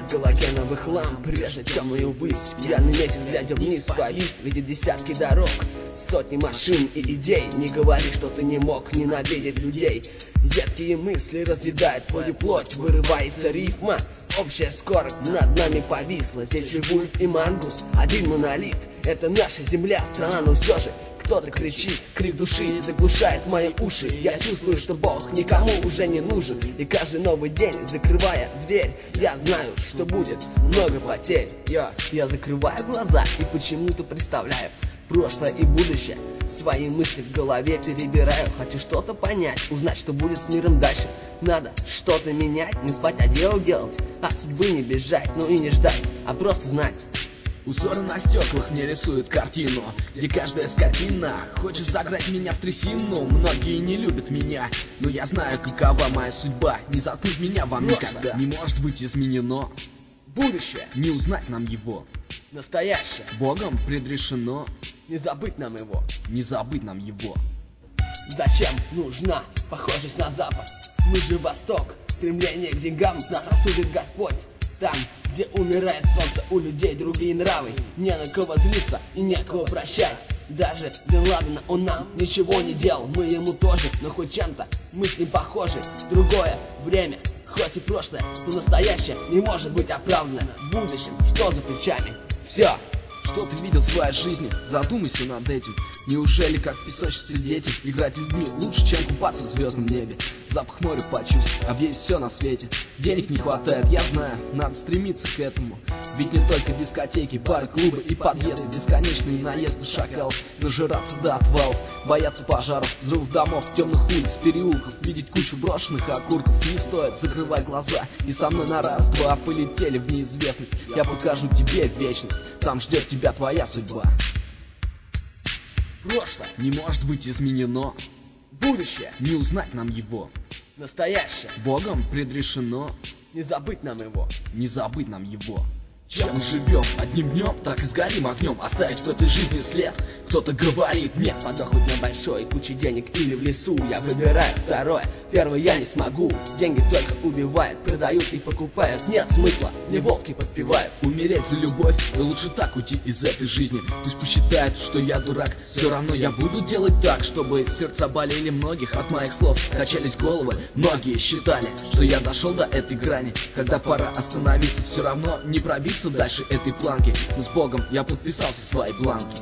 галогеновых ламп режет темную высь. Пьяный месяц, глядя вниз, повис, видит десятки дорог, сотни машин и идей. Не говори, что ты не мог ненавидеть людей. Едкие мысли разъедают твою плоть, вырывается рифма. Общая скорбь над нами повисла. Здесь же Вульф и Мангус, один монолит. Это наша земля, страна, но все же кто-то кричит. Крик души заглушает мои уши. Я чувствую, что Бог никому уже не нужен. И каждый новый день, закрывая дверь, я знаю, что будет много потерь. Я закрываю глаза и почему-то представляю прошлое и будущее. Свои мысли в голове перебираю. Хочу что-то понять, узнать, что будет с миром дальше. Надо что-то менять, не спать, а дело делать. От судьбы не бежать, но и не ждать, а просто знать. Узоры на стеклах мне рисуют картину, где каждая скотина хочет загнать меня в трясину. Многие не любят меня, но я знаю, какова моя судьба. Не заткнуть меня вам никогда не может быть изменено. Будущее не узнать нам его. Настоящее Богом предрешено. Не забыть нам его. Не забыть нам его. Зачем нужна похожесть на Запад? Мы же Восток, стремление к деньгам нас осудит Господь. Там, где умирает солнце, у людей другие нравы. Не на кого злиться и некого прощать. Даже Бен Ладена он нам ничего не делал. Мы ему тоже, но хоть чем-то мы с ним похожи. Другое время, хоть и прошлое, но настоящее не может быть оправдано. В будущем, что за плечами? Все. Что ты видел в своей жизни? Задумайся над этим. Неужели, как в песочнице дети, играть людьми лучше, чем купаться в звездном небе? Запах моря почувствуй, объесть все на свете. Денег не хватает, я знаю, надо стремиться к этому. Ведь не только дискотеки, бары, клубы и подъезды, бесконечные наезды шакалов, нажираться до отвалов, бояться пожаров, взрывов домов, темных улиц, переулков, видеть кучу брошенных окурков. Не стоит закрывать глаза, и со мной на раз-два полетели в неизвестность. Я покажу тебе вечность, там ждет тебя твоя судьба. Прошлое не может быть изменено. Будущее не узнать нам его. Настоящее Богом предрешено. Не забыть нам его. Не забыть нам его. Чем мы живем одним днем, так и сгорим огнем. Оставить в этой жизни след. Кто-то говорит нет, подохнуть на большой куче денег или в лесу. Я выбираю второе, первое я не смогу. Деньги только убивают, продают и покупают. Нет смысла, мне волки подпевают. Умереть за любовь, но лучше так уйти из этой жизни. Пусть посчитают, что я дурак, все равно я буду делать так, чтобы сердца болели многих от моих слов. Качались головы, многие считали, что я дошел до этой грани. Когда пора остановиться, все равно не пробиться дальше этой планки. Но с Богом я подписался свои бланки.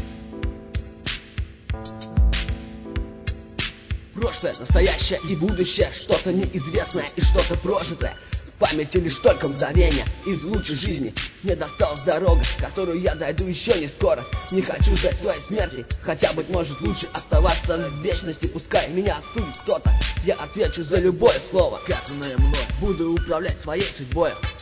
Прошлое, настоящее и будущее, что-то неизвестное и что-то прожитое. В памяти лишь только мгновения из лучшей жизни. Мне досталась дорога, которую я дойду еще не скоро. Не хочу ждать своей смерти, хотя, быть может, лучше оставаться в вечности. Пускай меня осудит кто-то, я отвечу за любое слово, сказанное мной. Буду управлять своей судьбой.